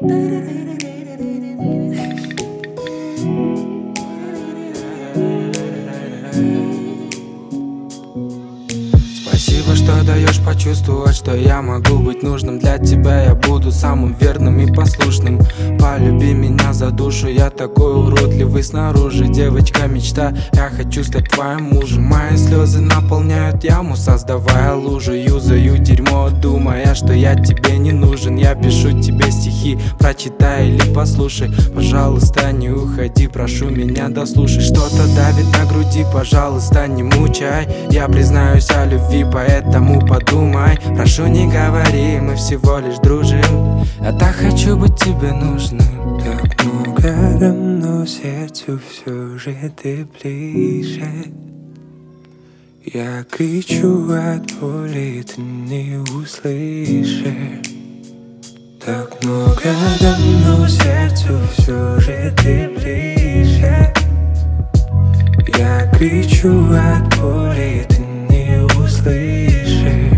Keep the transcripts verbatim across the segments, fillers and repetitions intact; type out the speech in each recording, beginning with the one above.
Спасибо, что даешь почувствовать, что я могу быть нужным для тебя. Я буду самым верным и послушным. Полюби меня за душу, я такой уродливый снаружи. Девочка мечта, я хочу стать твоим мужем. Мои слезы наполняют яму, создавая лужу. Юзаю дерьмо, думая, что я тебе не нужен. Я пишу тебе стихи, прочитай или послушай. Пожалуйста, не уходи, прошу меня дослушай. Что-то давит на груди, пожалуйста, не мучай. Я признаюсь о любви, поэтому подумай. Прошу, не говори, мы всего лишь дружим. Я так хочу быть тебе нужным. Так много давно сердцу, все же ты ближе. Я кричу от боли, ты не услышишь. Так много давно сердцу, все же ты ближе. Я кричу от боли, ты не услышишь.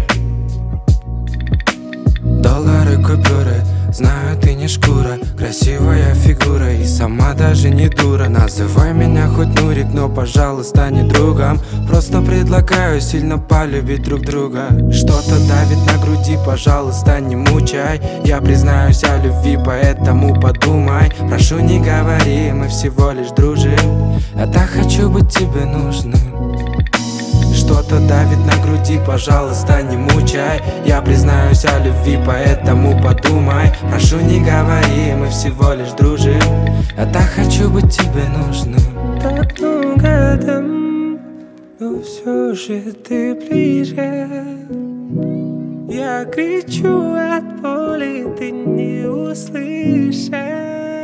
Доллары, купюры, знаю, ты не шкура. Красивая фигура и сама даже не дура. Называй меня хоть Нурик, но, пожалуйста, не другом. Просто предлагаю сильно полюбить друг друга. Что-то давит на груди, пожалуйста, не мучай. Я признаюсь о любви, поэтому подумай. Прошу, не говори, мы всего лишь дружим. Я так хочу быть тебе нужным. Что-то давит на груди, пожалуйста, не мучай. Я признаюсь о любви, поэтому подумай. Прошу, не говори, мы всего лишь дружим. Я так хочу быть тебе нужным. Так много там, но все же ты ближе. Я кричу от боли, ты не услышишь.